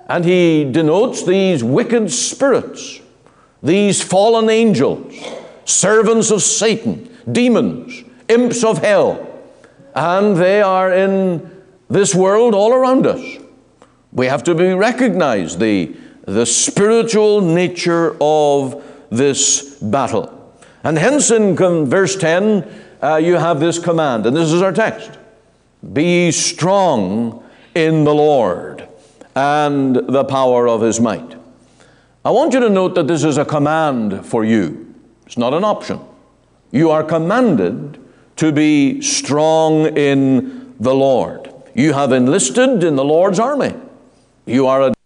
And he denotes these wicked spirits, these fallen angels, servants of Satan, demons, imps of hell. And they are in this world all around us. We have to recognize the spiritual nature of this battle. And hence in verse 10, you have this command, and this is our text. Be strong in the Lord and the power of his might. I want you to note that this is a command for you. It's not an option. You are commanded to be strong in the Lord. You have enlisted in the Lord's army. You are a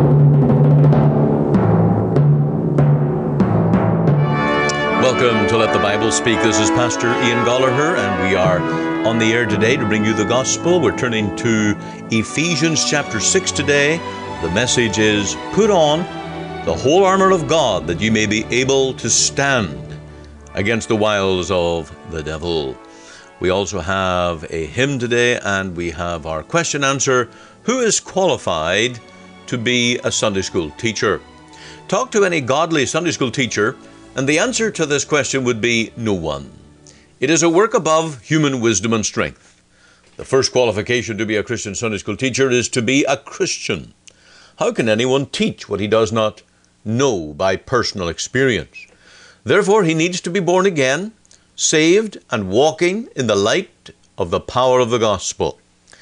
Welcome to Let the Bible Speak. This is Pastor Ian Gallagher, and we are on the air today to bring you the gospel. We're turning to Ephesians chapter 6 today. The message is, put on the whole armor of God, that you may be able to stand against the wiles of the devil. We also have a hymn today, and we have our question answer. Who is qualified to be a Sunday school teacher? Talk to any godly Sunday school teacher, and the answer to this question would be no one. It is a work above human wisdom and strength. The first qualification to be a Christian Sunday school teacher is to be a Christian. How can anyone teach what he does not know by personal experience? Therefore, he needs to be born again, saved, and walking in the light of the power of the gospel.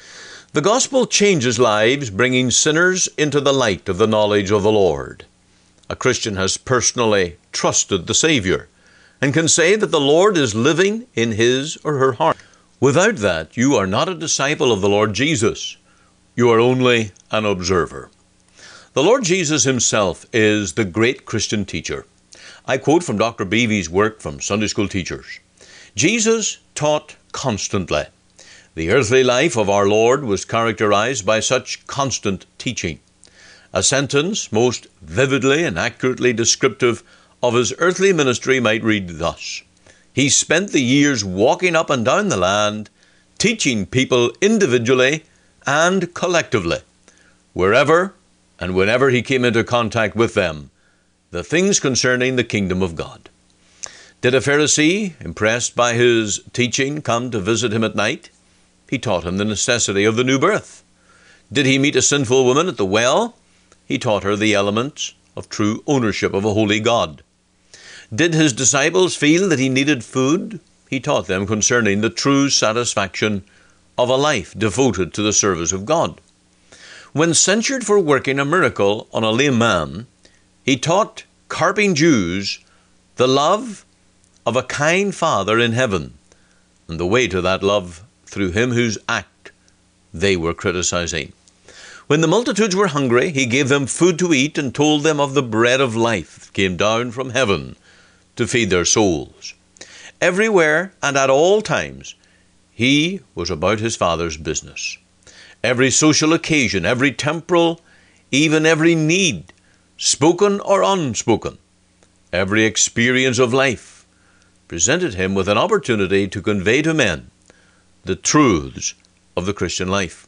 The gospel changes lives, bringing sinners into the light of the knowledge of the Lord. A Christian has personally trusted the Savior and can say that the Lord is living in his or her heart. Without that, you are not a disciple of the Lord Jesus. You are only an observer. The Lord Jesus himself is the great Christian teacher. I quote from Dr. Beevy's work from Sunday School Teachers. Jesus taught constantly. The earthly life of our Lord was characterized by such constant teaching. A sentence most vividly and accurately descriptive of his earthly ministry might read thus: He spent the years walking up and down the land, teaching people individually and collectively, wherever and whenever he came into contact with them, the things concerning the kingdom of God. Did a Pharisee, impressed by his teaching, come to visit him at night? He taught him the necessity of the new birth. Did he meet a sinful woman at the well? He taught her the elements of true ownership of a holy God. Did his disciples feel that he needed food? He taught them concerning the true satisfaction of a life devoted to the service of God. When censured for working a miracle on a lame man, he taught carping Jews the love of a kind Father in heaven, and the way to that love through him whose act they were criticizing. When the multitudes were hungry, he gave them food to eat and told them of the bread of life that came down from heaven to feed their souls. Everywhere and at all times, he was about his Father's business. Every social occasion, every temporal, even every need, spoken or unspoken, every experience of life, presented him with an opportunity to convey to men the truths of the Christian life.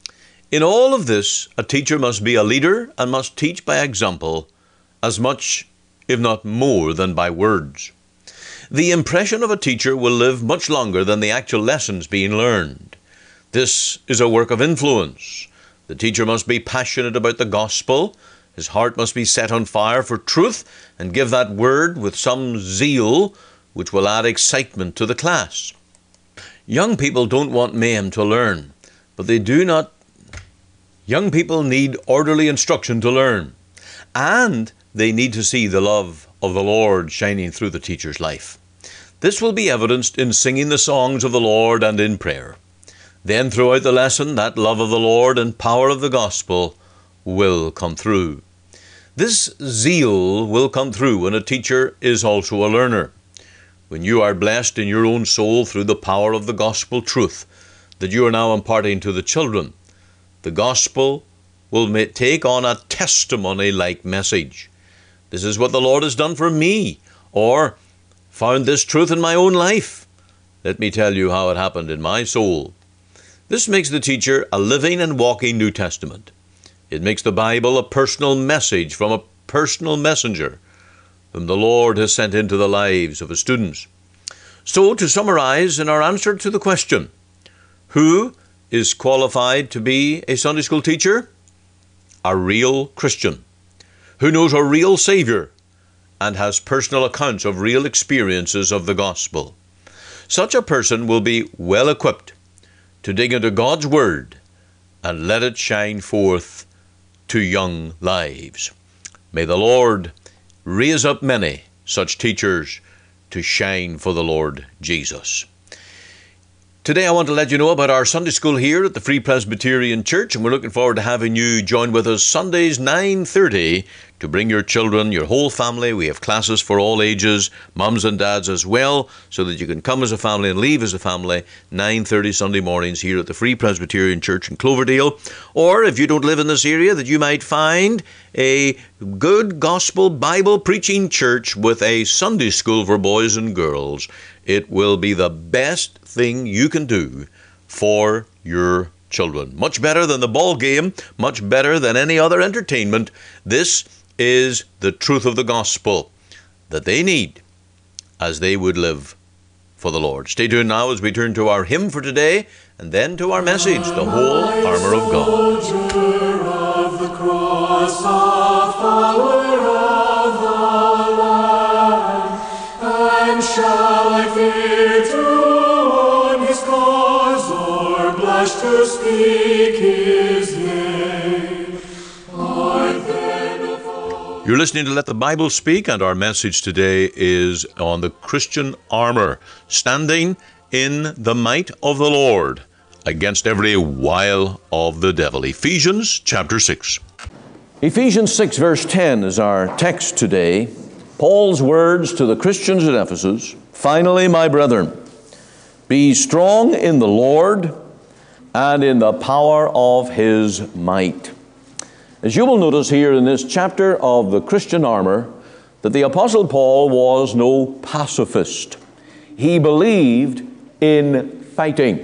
In all of this, a teacher must be a leader and must teach by example as much, if not more, than by words. The impression of a teacher will live much longer than the actual lessons being learned. This is a work of influence. The teacher must be passionate about the gospel. His heart must be set on fire for truth and give that word with some zeal which will add excitement to the class. Young people don't want mayhem to learn, but Young people need orderly instruction to learn, and they need to see the love of the Lord shining through the teacher's life. This will be evidenced in singing the songs of the Lord and in prayer. Then throughout the lesson, that love of the Lord and power of the gospel will come through. This zeal will come through when a teacher is also a learner. When you are blessed in your own soul through the power of the gospel truth that you are now imparting to the children, the gospel will take on a testimony-like message. This is what the Lord has done for me, or found this truth in my own life. Let me tell you how it happened in my soul. This makes the teacher a living and walking New Testament. It makes the Bible a personal message from a personal messenger whom the Lord has sent into the lives of his students. So, to summarize in our answer to the question, who is qualified to be a Sunday school teacher? A real Christian who knows a real Savior and has personal accounts of real experiences of the gospel. Such a person will be well equipped to dig into God's Word and let it shine forth to young lives. May the Lord raise up many such teachers to shine for the Lord Jesus. Today I want to let you know about our Sunday school here at the Free Presbyterian Church, and we're looking forward to having you join with us Sundays 9:30 to bring your children, your whole family. We have classes for all ages, mums and dads as well, so that you can come as a family and leave as a family 9:30 Sunday mornings here at the Free Presbyterian Church in Cloverdale. Or if you don't live in this area, that you might find a good gospel Bible preaching church with a Sunday school for boys and girls. It will be the best thing you can do for your children. Much better than the ball game, much better than any other entertainment. This is the truth of the gospel that they need as they would live for the Lord. Stay tuned now as we turn to our hymn for today and then to our message, the whole armor of God. Soldier of the cross, a follower of the Lamb, and shall I fear to own his cause or blush to speak his name? I then a foe. You're listening to Let the Bible Speak, and our message today is on the Christian armor, standing in the might of the Lord against every wile of the devil. Ephesians chapter 6. Ephesians 6 verse 10 is our text today. Paul's words to the Christians at Ephesus, "Finally, my brethren, be strong in the Lord and in the power of his might." As you will notice here in this chapter of the Christian armor, that the Apostle Paul was no pacifist. He believed in fighting.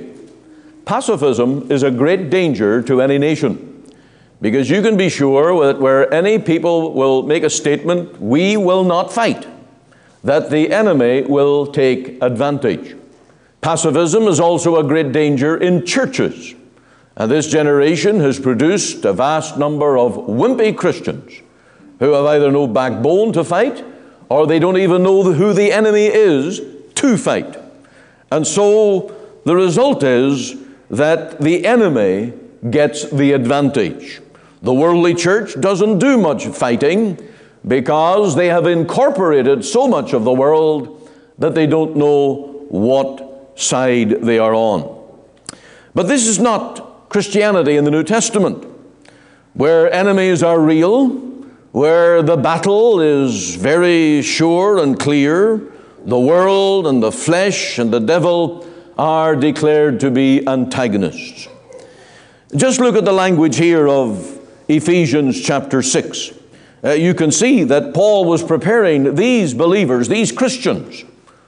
Pacifism is a great danger to any nation, because you can be sure that where any people will make a statement, "We will not fight," that the enemy will take advantage. Pacifism is also a great danger in churches. And this generation has produced a vast number of wimpy Christians who have either no backbone to fight, or they don't even know who the enemy is to fight. And so the result is that the enemy gets the advantage. The worldly church doesn't do much fighting because they have incorporated so much of the world that they don't know what side they are on. But this is not Christianity in the New Testament, where enemies are real, where the battle is very sure and clear. The world and the flesh and the devil are declared to be antagonists. Just look at the language here of Ephesians chapter 6. You can see that Paul was preparing these believers, these Christians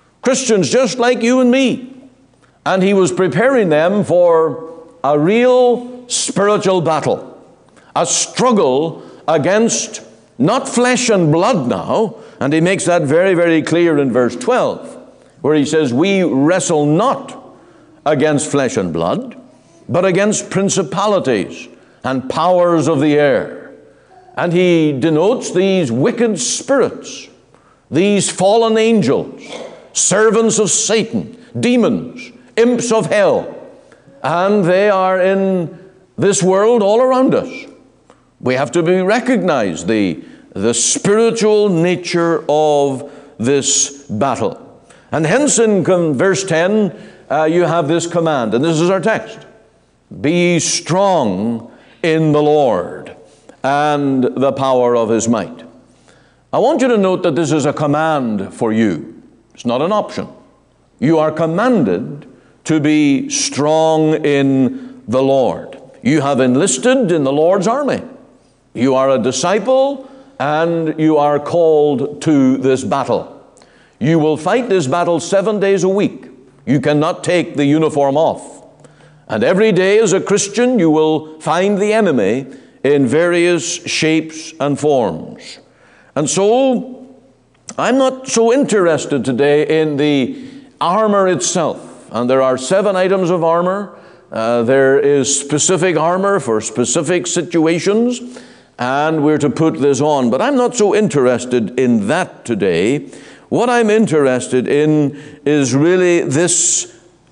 just like you and me, and he was preparing them for a real spiritual battle, a struggle against not flesh and blood now, and he makes that very, very clear in verse 12, where he says, "We wrestle not against flesh and blood, but against principalities and powers of the air." And he denotes these wicked spirits, these fallen angels, servants of Satan, demons, imps of hell, and they are in this world all around us. We have to recognize the spiritual nature of this battle. And hence in verse 10, you have this command, and this is our text: "Be strong in the Lord and the power of his might." I want you to note that this is a command for you. It's not an option. You are commanded to be strong in the Lord. You have enlisted in the Lord's army. You are a disciple, and you are called to this battle. You will fight this battle 7 days a week. You cannot take the uniform off. And every day as a Christian, you will find the enemy in various shapes and forms. And so, I'm not so interested today in the armor itself. And there are 7 items of armor. There is specific armor for specific situations, and we're to put this on. But I'm not so interested in that today. What I'm interested in is really this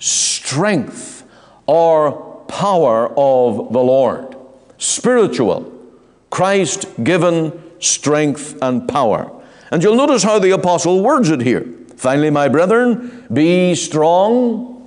strength or power of the Lord. Spiritual, Christ-given strength and power. And you'll notice how the apostle words it here. Finally, my brethren, be strong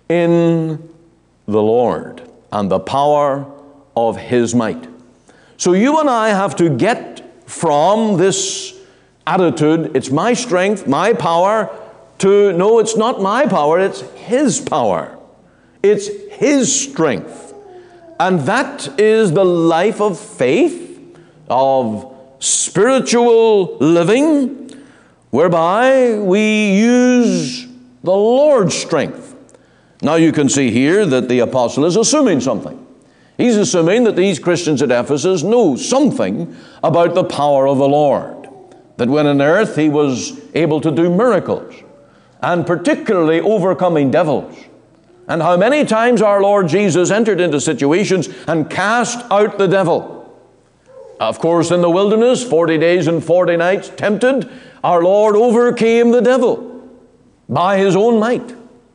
in the Lord and the power of His might. So you and I have to get from this attitude, it's my strength, my power, to no, it's not my power, it's His power. It's His strength. And that is the life of faith, of spiritual living, whereby we use the Lord's strength. Now you can see here that the apostle is assuming something. He's assuming that these Christians at Ephesus know something about the power of the Lord. That when on earth He was able to do miracles, and particularly overcoming devils. And how many times our Lord Jesus entered into situations and cast out the devil. Of course, in the wilderness, 40 days and 40 nights tempted, our Lord overcame the devil by His own might.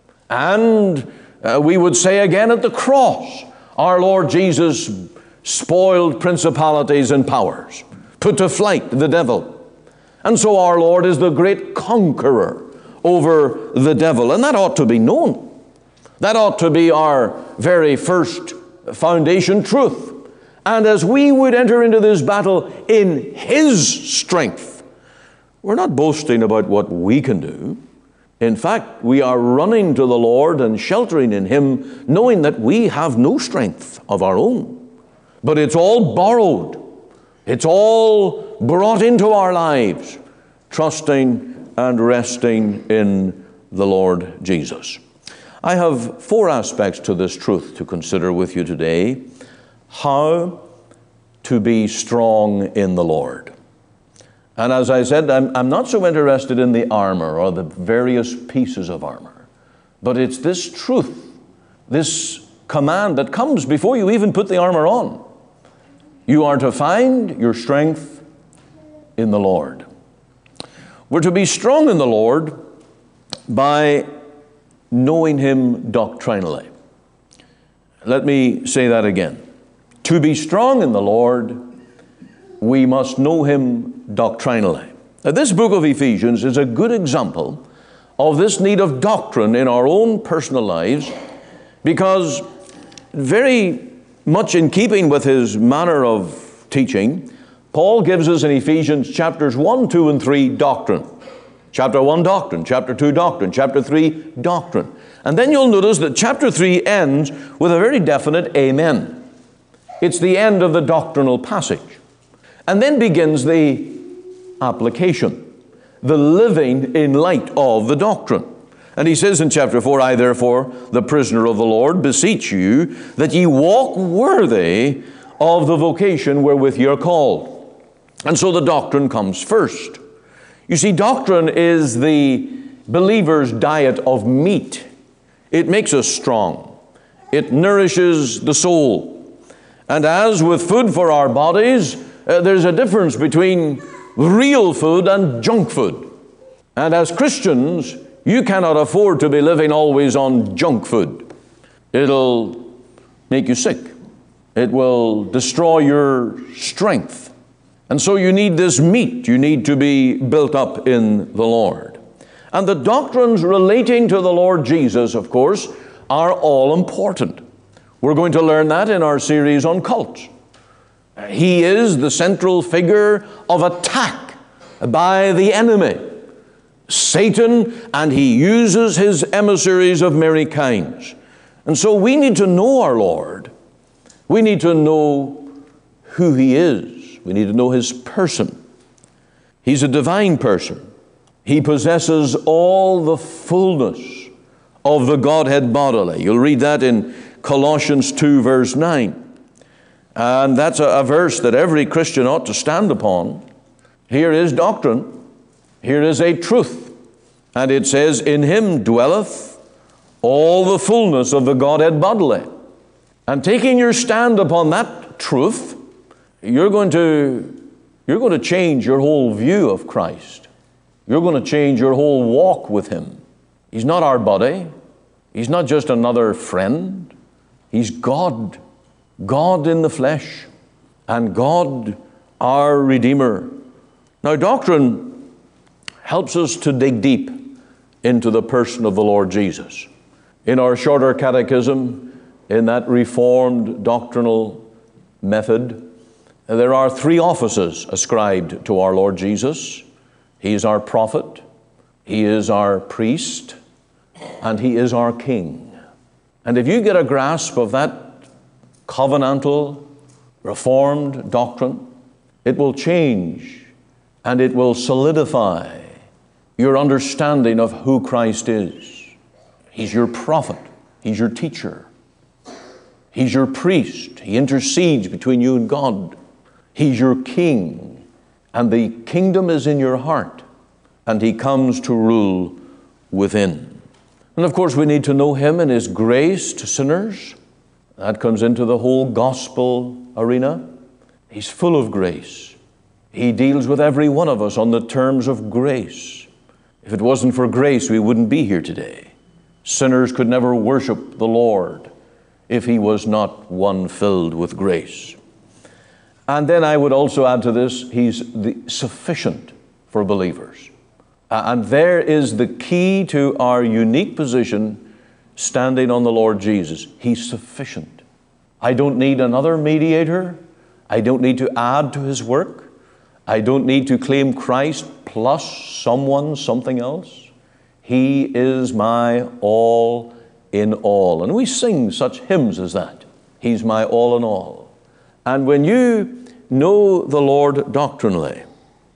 And we would say again at the cross, our Lord Jesus spoiled principalities and powers, put to flight the devil. And so our Lord is the great conqueror over the devil. And that ought to be known. That ought to be our very first foundation truth. And as we would enter into this battle in His strength, we're not boasting about what we can do. In fact, we are running to the Lord and sheltering in Him, knowing that we have no strength of our own. But it's all borrowed. It's all brought into our lives, trusting and resting in the Lord Jesus. I have 4 aspects to this truth to consider with you today. How to be strong in the Lord. And as I said, I'm not so interested in the armor or the various pieces of armor, but it's this truth, this command that comes before you even put the armor on. You are to find your strength in the Lord. We're to be strong in the Lord by knowing Him doctrinally. Let me say that again. To be strong in the Lord, we must know Him doctrinally. Now, this book of Ephesians is a good example of this need of doctrine in our own personal lives, because very much in keeping with his manner of teaching, Paul gives us in Ephesians chapters 1, 2, and 3 doctrine. Chapter 1, doctrine. Chapter 2, doctrine. Chapter 3, doctrine. And then you'll notice that chapter 3 ends with a very definite amen. It's the end of the doctrinal passage. And then begins the application, the living in light of the doctrine. And he says in chapter 4, I therefore, the prisoner of the Lord, beseech you that ye walk worthy of the vocation wherewith ye are called. And so the doctrine comes first. You see, doctrine is the believer's diet of meat. It makes us strong. It nourishes the soul. And as with food for our bodies, there's a difference between real food and junk food. And as Christians, you cannot afford to be living always on junk food. It'll make you sick. It will destroy your strength. And so you need this meat. You need to be built up in the Lord. And the doctrines relating to the Lord Jesus, of course, are all important. We're going to learn that in our series on cults. He is the central figure of attack by the enemy, Satan, and he uses his emissaries of many kinds. And so we need to know our Lord. We need to know who He is. We need to know His person. He's a divine person. He possesses all the fullness of the Godhead bodily. You'll read that in Colossians 2, verse 9. And that's a verse that every Christian ought to stand upon. Here is doctrine. Here is a truth. And it says, in him dwelleth all the fullness of the Godhead bodily. And taking your stand upon that truth, you're going to change your whole view of Christ. You're going to change your whole walk with him. He's not our buddy. He's not just another friend. He's God. God in the flesh. And God, our Redeemer. Now, doctrine helps us to dig deep into the person of the Lord Jesus. In our shorter catechism, in that Reformed doctrinal method, there are 3 offices ascribed to our Lord Jesus. He is our prophet, he is our priest, and he is our king. And if you get a grasp of that covenantal, Reformed doctrine, it will change and it will solidify your understanding of who Christ is. He's your prophet. He's your teacher. He's your priest. He intercedes between you and God. He's your king. And the kingdom is in your heart. And he comes to rule within. And of course, we need to know him and his grace to sinners. That comes into the whole gospel arena. He's full of grace. He deals with every one of us on the terms of grace. If it wasn't for grace, we wouldn't be here today. Sinners could never worship the Lord if he was not one filled with grace. And then I would also add to this, he's sufficient for believers. And there is the key to our unique position standing on the Lord Jesus. He's sufficient. I don't need another mediator. I don't need to add to his work. I don't need to claim Christ plus someone, something else. He is my all in all. And we sing such hymns as that. He's my all in all. And when you know the Lord doctrinally,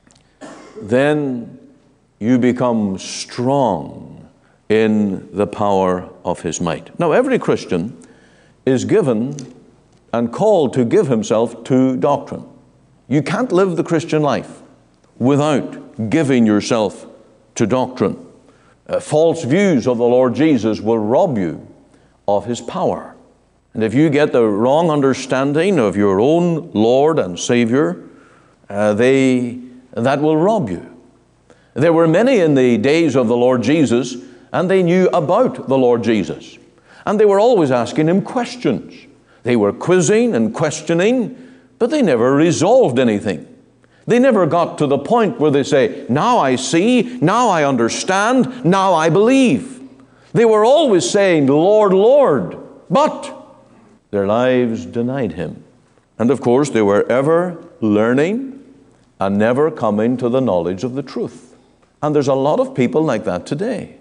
then you become strong in the power of his might. Now, every Christian is given and called to give himself to doctrine. You can't live the Christian life without giving yourself to doctrine. False views of the Lord Jesus will rob you of his power. And if you get the wrong understanding of your own Lord and Savior, that will rob you. There were many in the days of the Lord Jesus, and they knew about the Lord Jesus. And they were always asking him questions. They were quizzing and questioning, but they never resolved anything. They never got to the point where they say, now I see, now I understand, now I believe. They were always saying, Lord, Lord, but their lives denied him. And of course, they were ever learning and never coming to the knowledge of the truth. And there's a lot of people like that today.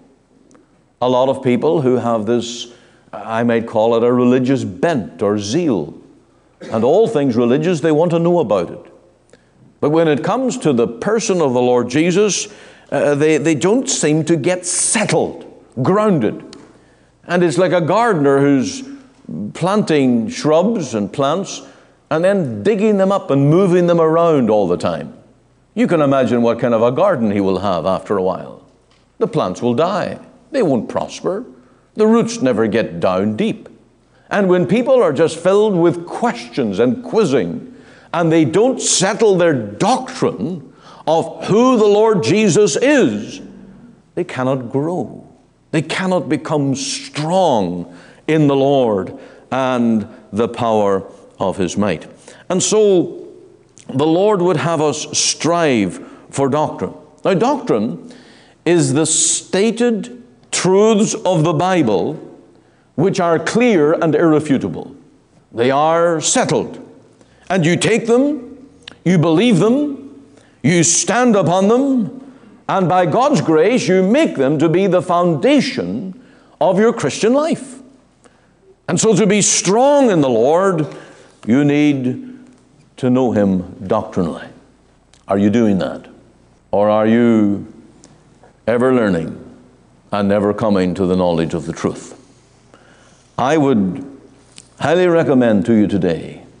A lot of people who have this, I might call it a religious bent or zeal. And all things religious, they want to know about it. But when it comes to the person of the Lord Jesus, they don't seem to get settled, grounded. And it's like a gardener who's planting shrubs and plants and then digging them up and moving them around all the time. You can imagine what kind of a garden he will have after a while. The plants will die. They won't prosper. The roots never get down deep. And when people are just filled with questions and quizzing, and they don't settle their doctrine of who the Lord Jesus is, they cannot grow. They cannot become strong in the Lord and the power of his might. And so the Lord would have us strive for doctrine. Now, doctrine is the stated truths of the Bible which are clear and irrefutable. They are settled. And you take them, you believe them, you stand upon them, and by God's grace, you make them to be the foundation of your Christian life. And so to be strong in the Lord, you need to know him doctrinally. Are you doing that? Or are you ever learning and never coming to the knowledge of the truth? I would highly recommend to you today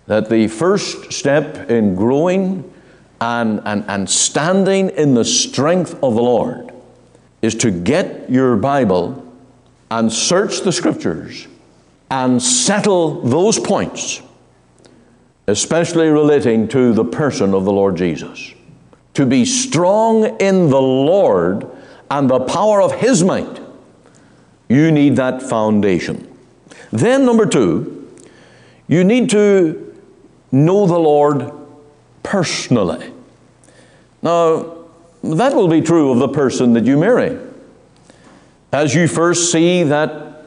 that the first step in growing and standing in the strength of the Lord is to get your Bible and search the Scriptures and settle those points, especially relating to the person of the Lord Jesus. To be strong in the Lord and the power of His might, you need that foundation. Then, number two, you need to know the Lord personally. Now, that will be true of the person that you marry. As you first see that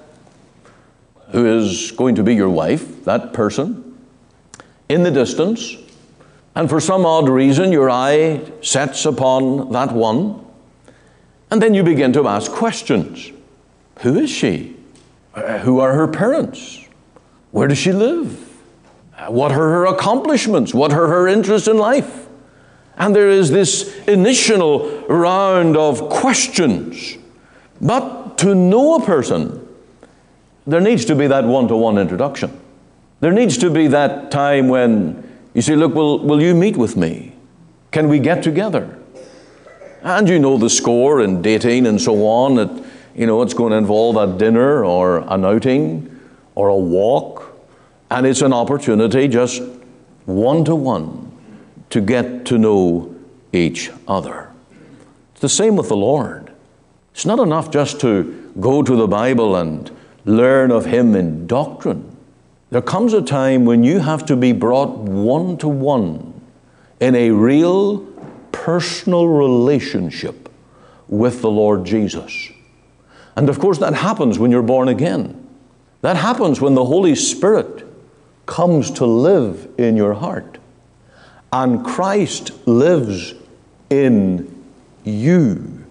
who is going to be your wife, that person, in the distance, and for some odd reason your eye sets upon that one, and then you begin to ask questions. Who is she? Who are her parents? Where does she live? What are her accomplishments? What are her interests in life? And there is this initial round of questions. But to know a person, there needs to be that one-to-one introduction. There needs to be that time when you say, look, will you meet with me? Can we get together? And you know the score in dating and so on, that it's going to involve a dinner or an outing or a walk. And it's an opportunity just one-to-one to get to know each other. It's the same with the Lord. It's not enough just to go to the Bible and learn of Him in doctrine. There comes a time when you have to be brought one-to-one in a real personal relationship with the Lord Jesus. And of course that happens when you're born again. That happens when the Holy Spirit comes to live in your heart. And Christ lives in you.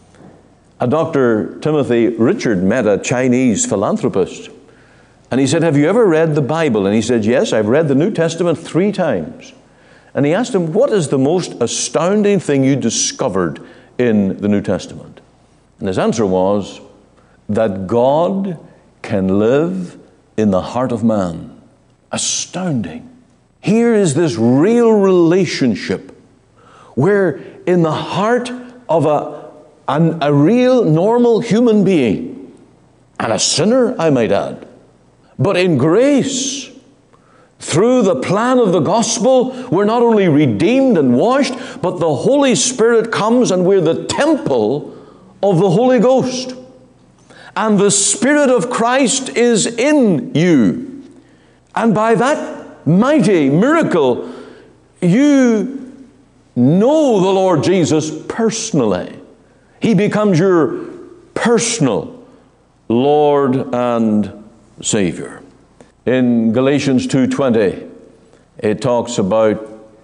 Dr. Timothy Richard met a Chinese philanthropist. And he said, have you ever read the Bible? And he said, yes, I've read the New Testament 3 times. And he asked him, what is the most astounding thing you discovered in the New Testament? And his answer was that God can live in the heart of man. Astounding. Here is this real relationship where in the heart of a real normal human being, and a sinner, I might add, but in grace, through the plan of the gospel, we're not only redeemed and washed, but the Holy Spirit comes and we're the temple of the Holy Ghost. And the Spirit of Christ is in you. And by that mighty miracle, you know the Lord Jesus personally. He becomes your personal Lord and Savior. In Galatians 2:20, it talks about,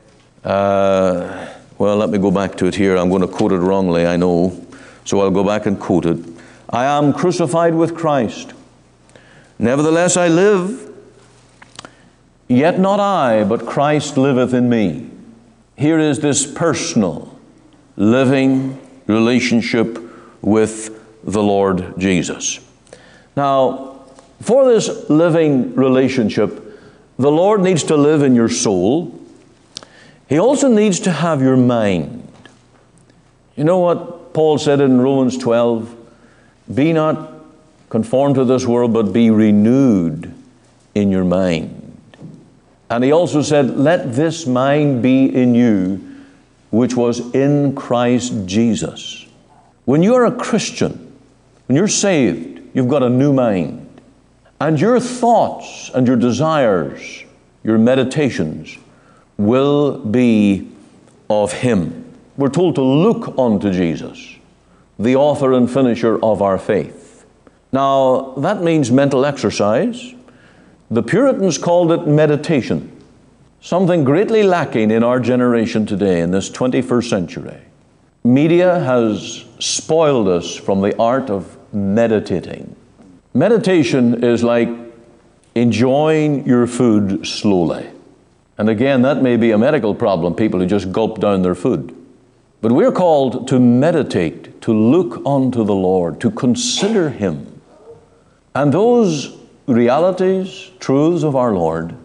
let me go back to it here. I'm going to quote it wrongly, I know. So I'll go back and quote it. I am crucified with Christ. Nevertheless I live, yet not I, but Christ liveth in me. Here is this personal, living relationship with the Lord Jesus. Now, for this living relationship, the Lord needs to live in your soul. He also needs to have your mind. You know what Paul said in Romans 12? Be not conformed to this world, but be renewed in your mind. And he also said, let this mind be in you, which was in Christ Jesus. When you are a Christian, when you're saved, you've got a new mind. And your thoughts and your desires, your meditations, will be of Him. We're told to look unto Jesus, the author and finisher of our faith. Now, that means mental exercise. The Puritans called it meditation, something greatly lacking in our generation today, in this 21st century. Media has spoiled us from the art of meditating. Meditation is like enjoying your food slowly. And again, that may be a medical problem, people who just gulp down their food. But we're called to meditate, to look unto the Lord, to consider Him. And those realities, truths of our Lord,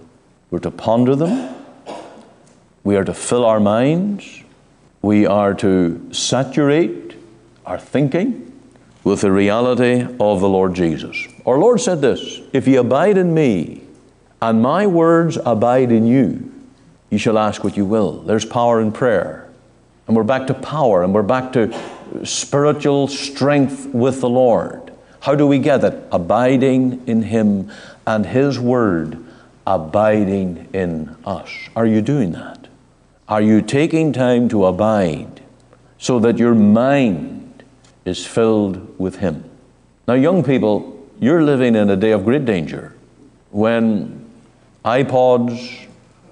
We're to ponder them. We are to fill our minds. We are to saturate our thinking with the reality of the Lord Jesus. Our Lord said this, "If ye abide in me, and my words abide in you, you shall ask what you will." There's power in prayer. And we're back to power, and we're back to spiritual strength with the Lord. How do we get it? Abiding in Him and His Word abiding in us. Are you doing that? Are you taking time to abide so that your mind is filled with Him? Now, young people, you're living in a day of great danger when iPods,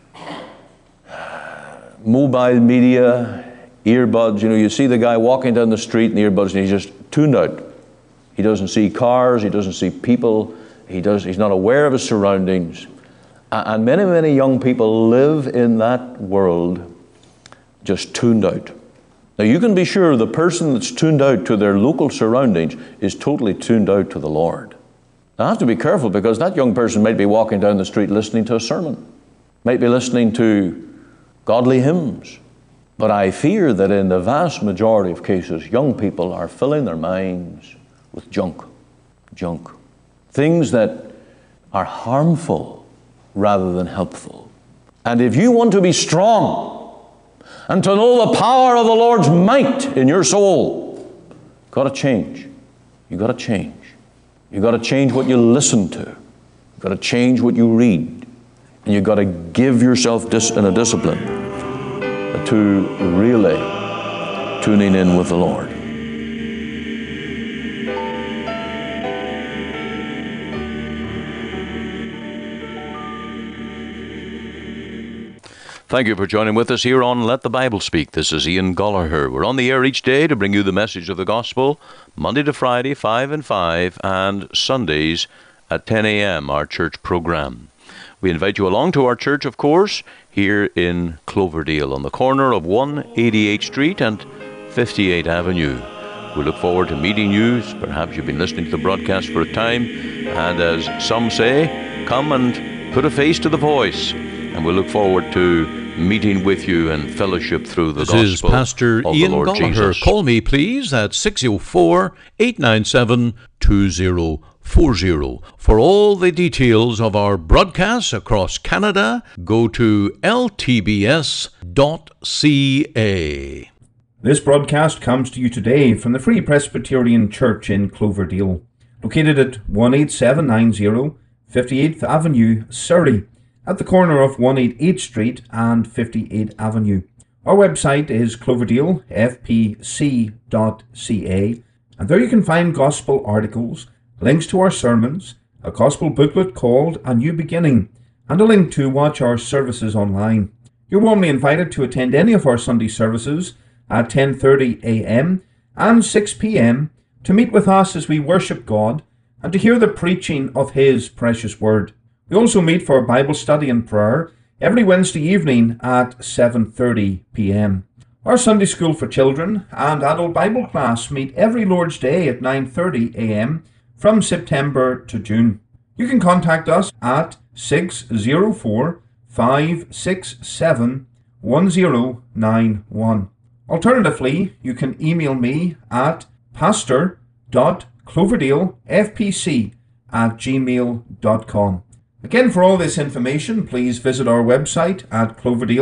mobile media, earbuds, you see the guy walking down the street in the earbuds and he's just tuned out. He doesn't see cars, he doesn't see people, he's not aware of his surroundings. And many, many young people live in that world just tuned out. Now you can be sure the person that's tuned out to their local surroundings is totally tuned out to the Lord. Now I have to be careful because that young person might be walking down the street listening to a sermon, might be listening to godly hymns. But I fear that in the vast majority of cases, young people are filling their minds with junk. Things that are harmful rather than helpful. And if you want to be strong and to know the power of the Lord's might in your soul, you've got to change. You've got to change. You've got to change what you listen to. You've got to change what you read. And you've got to give yourself in a discipline to really tuning in with the Lord. Thank you for joining with us here on Let the Bible Speak. This is Ian Gollaher. We're on the air each day to bring you the message of the gospel, Monday to Friday, 5 and 5, and Sundays at 10 a.m., our church program. We invite you along to our church, of course, here in Cloverdale, on the corner of 188th Street and 58th Avenue. We look forward to meeting you. Perhaps you've been listening to the broadcast for a time, and as some say, come and put a face to the voice. And we look forward to meeting with you and fellowship through the gospel. This is Pastor Ian Gollaher. Call me, please, at 604-897-2040. For all the details of our broadcasts across Canada, go to ltbs.ca. This broadcast comes to you today from the Free Presbyterian Church in Cloverdale, located at 18790 58th Avenue, Surrey, at the corner of 188th Street and 58th Avenue. Our website is cloverdalefpc.ca, and there you can find gospel articles, links to our sermons, a gospel booklet called A New Beginning, and a link to watch our services online. You're warmly invited to attend any of our Sunday services at 10:30 a.m. and 6 p.m. to meet with us as we worship God and to hear the preaching of His precious Word. We also meet for Bible study and prayer every Wednesday evening at 7:30 p.m. Our Sunday School for Children and Adult Bible class meet every Lord's Day at 9:30 a.m. from September to June. You can contact us at 604-567-1091. Alternatively, you can email me at pastor.cloverdalefpc@gmail.com. Again, for all this information, please visit our website at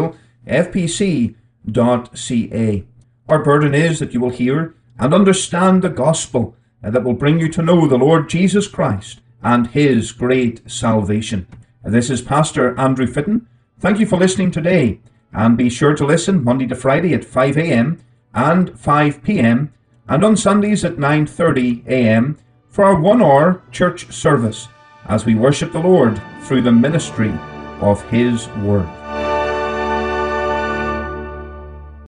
cloverdalefpc.ca. Our burden is that you will hear and understand the gospel that will bring you to know the Lord Jesus Christ and His great salvation. This is Pastor Andrew Fitton. Thank you for listening today, and be sure to listen Monday to Friday at 5 a.m. and 5 p.m. and on Sundays at 9:30 a.m. for our 1-hour church service as we worship the Lord through the ministry of His Word.